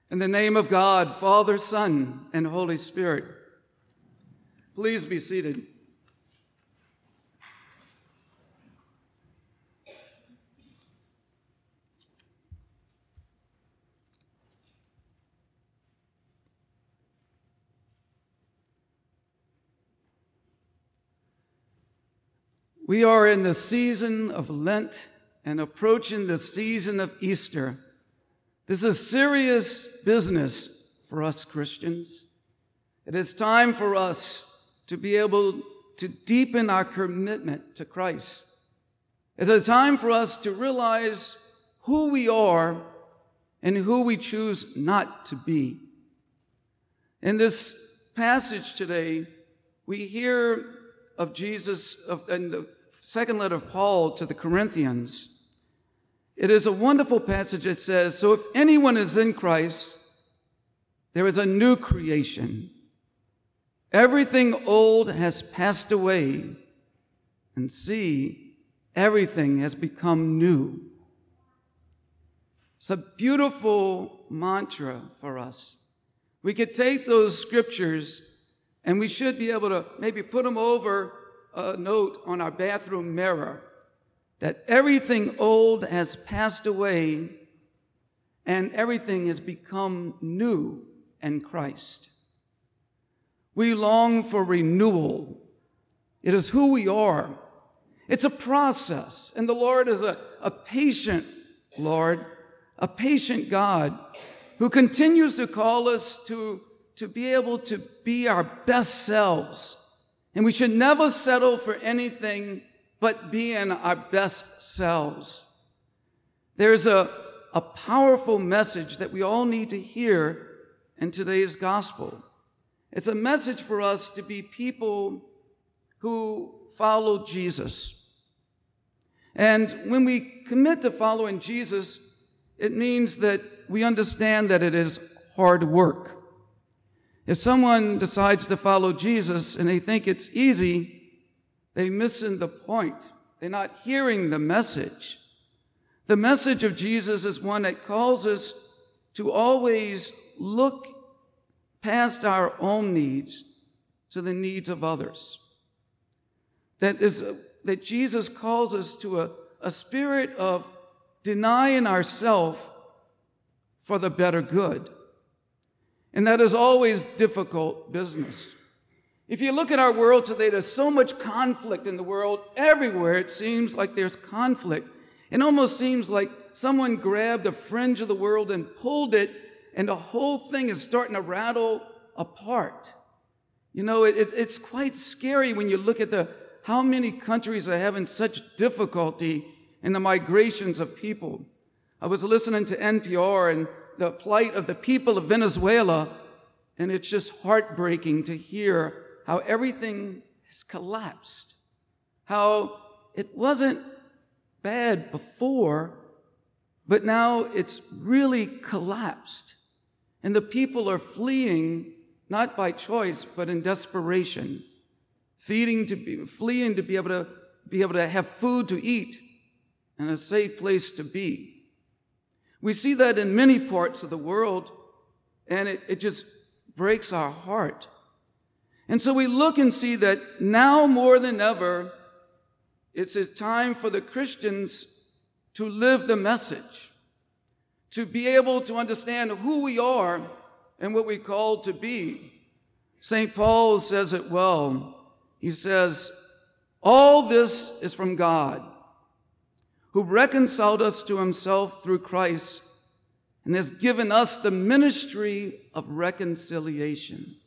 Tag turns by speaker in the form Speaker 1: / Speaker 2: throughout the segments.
Speaker 1: In the name of God, Father, Son, and Holy Spirit. Please be seated. We are in the season of Lent and approaching the season of Easter. This is serious business for us Christians. It is time for us to be able to deepen our commitment to Christ. It's a time for us to realize who we are and who we choose not to be. In this passage today, we hear of Jesus, in the second letter of Paul to the Corinthians. It is a wonderful passage that says, "So if anyone is in Christ, there is a new creation. Everything old has passed away, and see, everything has become new." It's a beautiful mantra for us. We could take those scriptures and we should be able to maybe put them over a note on our bathroom mirror that everything old has passed away and everything has become new in Christ. We long for renewal. It is who we are. It's a process, and the Lord is a patient Lord, a patient God who continues to call us to be able to be our best selves. And we should never settle for anything but being our best selves. There's a powerful message that we all need to hear in today's gospel. It's a message for us to be people who follow Jesus. And when we commit to following Jesus, it means that we understand that it is hard work. If someone decides to follow Jesus and they think it's easy, they're missing the point. They're not hearing the message. The message of Jesus is one that calls us to always look past our own needs to the needs of others. That Jesus calls us to a spirit of denying ourselves for the better good. And that is always difficult business. If you look at our world today, there's so much conflict in the world. Everywhere it seems like there's conflict. It almost seems like someone grabbed the fringe of the world and pulled it, and the whole thing is starting to rattle apart. You know, it's quite scary when you look at how many countries are having such difficulty in the migrations of people. I was listening to NPR and the plight of the people of Venezuela, and it's just heartbreaking to hear how everything has collapsed, how it wasn't bad before, but now it's really collapsed. And the people are fleeing, not by choice, but in desperation, fleeing to be able to have food to eat and a safe place to be. We see that in many parts of the world, and it just breaks our heart. And so we look and see that now more than ever, it's a time for the Christians to live the message, to be able to understand who we are and what we're called to be. St. Paul says it well. He says, "All this is from God, who reconciled us to himself through Christ and has given us the ministry of reconciliation."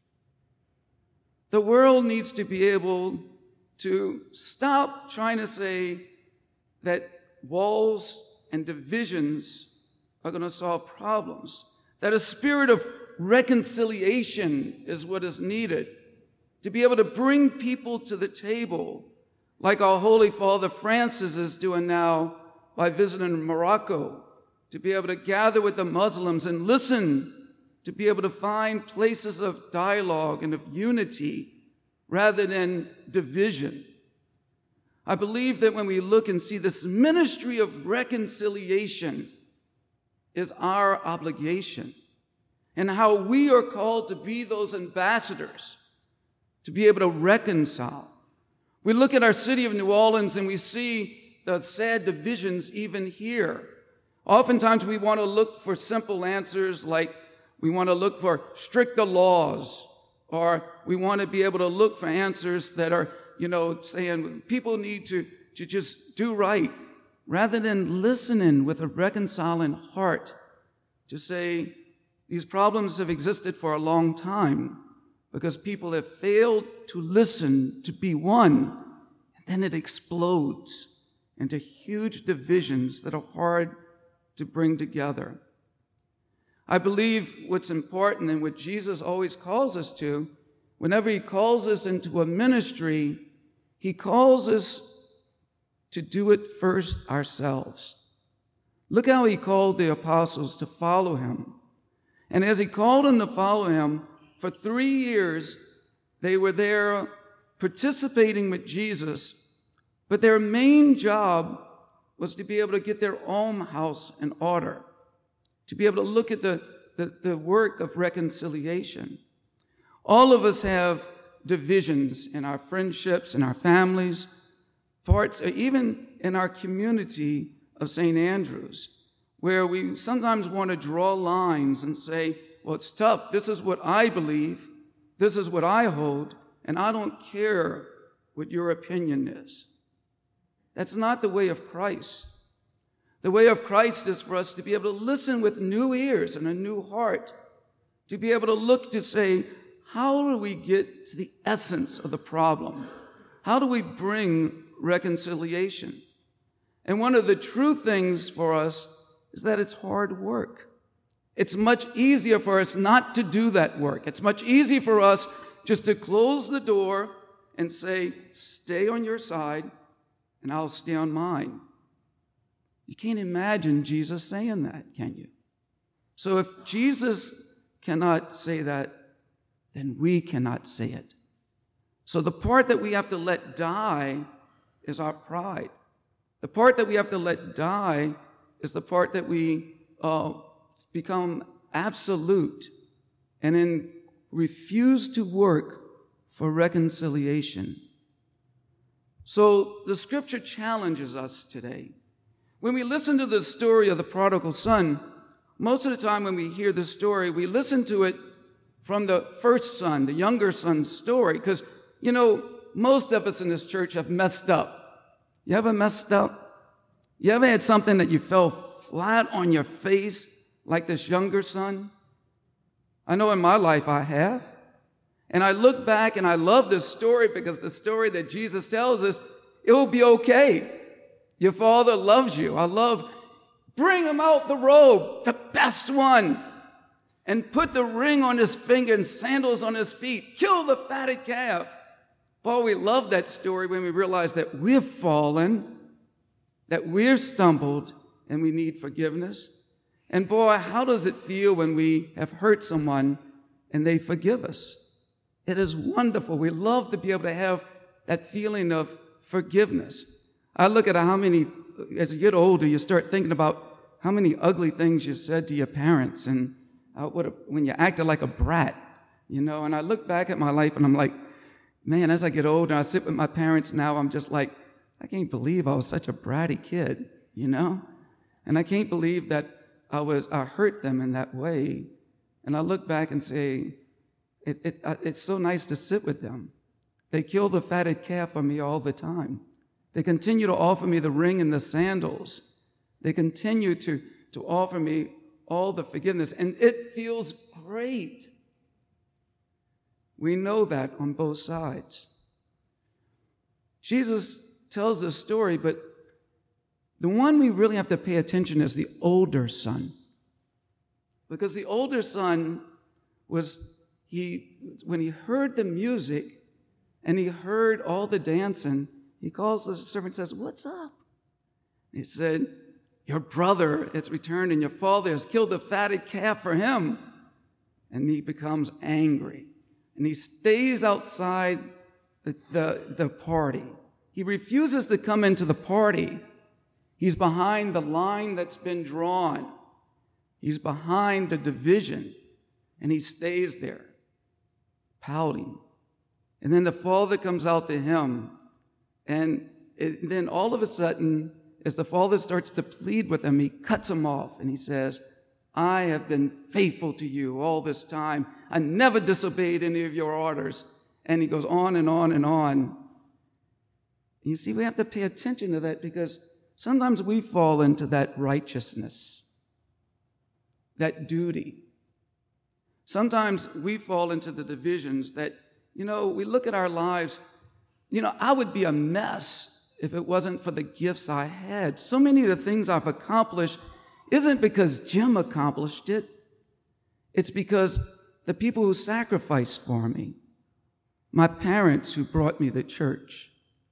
Speaker 1: The world needs to be able to stop trying to say that walls and divisions are going to solve problems, that a spirit of reconciliation is what is needed to be able to bring people to the table, like our Holy Father Francis is doing now by visiting Morocco, to be able to gather with the Muslims and listen, to be able to find places of dialogue and of unity rather than division. I believe that when we look and see this ministry of reconciliation is our obligation. and how we are called to be those ambassadors, to be able to reconcile. We look at our city of New Orleans and we see the sad divisions even here. Oftentimes we want to look for simple answers, like we want to look for stricter laws, or we want to be able to look for answers that are, saying people need to just do right, rather than listening with a reconciling heart to say these problems have existed for a long time because people have failed to listen, to be one, and then it explodes into huge divisions that are hard to bring together. I believe what's important and what Jesus always calls us to, whenever he calls us into a ministry, he calls us to do it first ourselves. Look how he called the apostles to follow him. And as he called them to follow him, for 3 years, they were there participating with Jesus, but their main job was to be able to get their own house in order, to be able to look at the work of reconciliation. All of us have divisions in our friendships, in our families, parts, or even in our community of St. Andrews, where we sometimes want to draw lines and say, well, it's tough. This is what I believe. This is what I hold, and I don't care what your opinion is. That's not the way of Christ. The way of Christ is for us to be able to listen with new ears and a new heart, to be able to look to say, how do we get to the essence of the problem? How do we bring reconciliation? And one of the true things for us is that it's hard work. It's much easier for us not to do that work. It's much easier for us just to close the door and say, stay on your side and I'll stay on mine. You can't imagine Jesus saying that, can you? So if Jesus cannot say that, then we cannot say it. So the part that we have to let die is our pride. The part that we have to let die is the part that we become absolute and then refuse to work for reconciliation. So the scripture challenges us today. When we listen to the story of the prodigal son, most of the time when we hear the story, we listen to it from the first son, the younger son's story, because, most of us in this church have messed up. You ever messed up? You ever had something that you fell flat on your face like this younger son? I know in my life I have. And I look back and I love this story because the story that Jesus tells us, it will be okay. Your father loves you. Bring him out the robe, the best one, and put the ring on his finger and sandals on his feet. Kill the fatted calf. Boy, we love that story when we realize that we've fallen, that we've stumbled, and we need forgiveness. And boy, how does it feel when we have hurt someone and they forgive us? It is wonderful. We love to be able to have that feeling of forgiveness. I look at how many, as you get older, you start thinking about how many ugly things you said to your parents and when you acted like a brat, and I look back at my life and I'm like, man, as I get older, I sit with my parents now, I'm just like, I can't believe I was such a bratty kid, and I can't believe that I hurt them in that way. And I look back and say, it's so nice to sit with them. They kill the fatted calf for me all the time. They continue to offer me the ring and the sandals. They continue to offer me all the forgiveness, and it feels great. We know that on both sides. Jesus tells this story, but the one we really have to pay attention is the older son. Because the older son when he heard the music and he heard all the dancing, he calls the servant and says, "What's up?" He said, "Your brother has returned and your father has killed the fatted calf for him." And he becomes angry and he stays outside the party. He refuses to come into the party. He's behind the line that's been drawn. He's behind the division. And he stays there, pouting. And then the father comes out to him. And then all of a sudden, as the father starts to plead with him, he cuts him off and he says, I have been faithful to you all this time. I never disobeyed any of your orders. And he goes on and on and on. You see, we have to pay attention to that because sometimes we fall into that righteousness, that duty. Sometimes we fall into the divisions that, we look at our lives. I would be a mess if it wasn't for the gifts I had. So many of the things I've accomplished isn't because Jim accomplished it. It's because the people who sacrificed for me, my parents who brought me to church,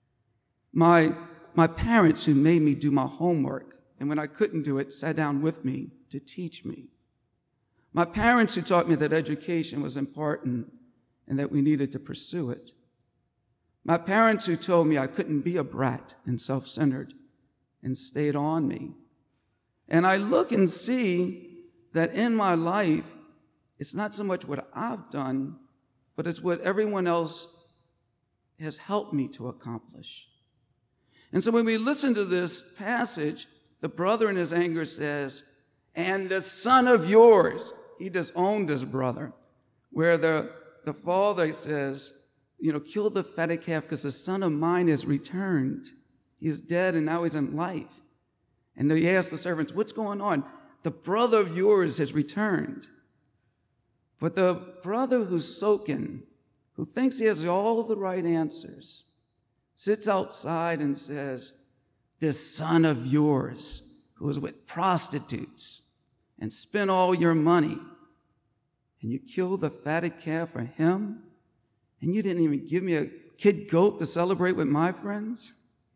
Speaker 1: my parents who made me do my homework, and when I couldn't do it, sat down with me to teach me. My parents who taught me that education was important and that we needed to pursue it. My parents who told me I couldn't be a brat and self-centered and stayed on me. And I look and see that in my life, it's not so much what I've done, but it's what everyone else has helped me to accomplish. And so when we listen to this passage, the brother in his anger says, and the son of yours, he disowned his brother, where the father says, kill the fatted calf because the son of mine is returned. He's dead and now he's in life. And he asked the servants, what's going on? The brother of yours has returned. But the brother who's soaking, who thinks he has all the right answers, sits outside and says, this son of yours who was with prostitutes and spent all your money, and you killed the fatted calf for him, and you didn't even give me a kid goat to celebrate with my friends?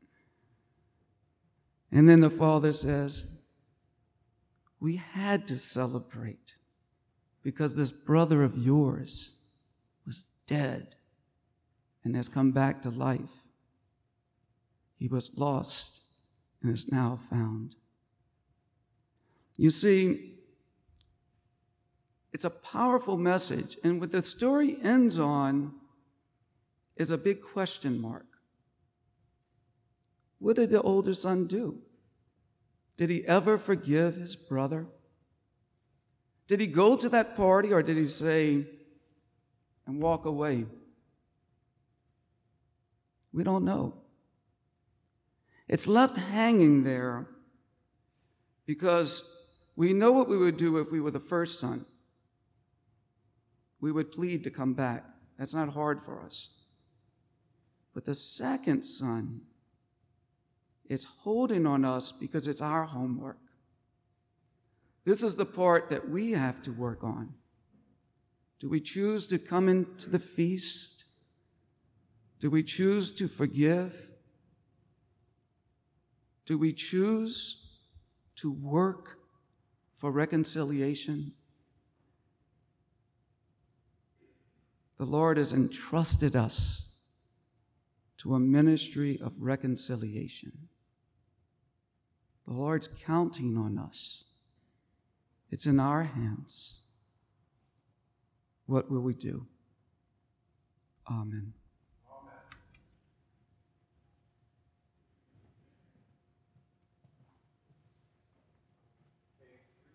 Speaker 1: And then the father says, we had to celebrate because this brother of yours was dead and has come back to life. He was lost and is now found. You see, it's a powerful message, and what the story ends on is a big question mark. What did the older son do? Did he ever forgive his brother? Did he go to that party, or did he say and walk away? We don't know. It's left hanging there because we know what we would do if we were the first son. We would plead to come back. That's not hard for us. But the second son, it's holding on us because it's our homework. This is the part that we have to work on. Do we choose to come into the feast? Do we choose to forgive? Do we choose to work for reconciliation? The Lord has entrusted us to a ministry of reconciliation. The Lord's counting on us. It's in our hands. What will we do? Amen.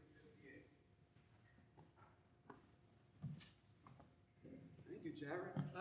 Speaker 1: Thank you, Jared.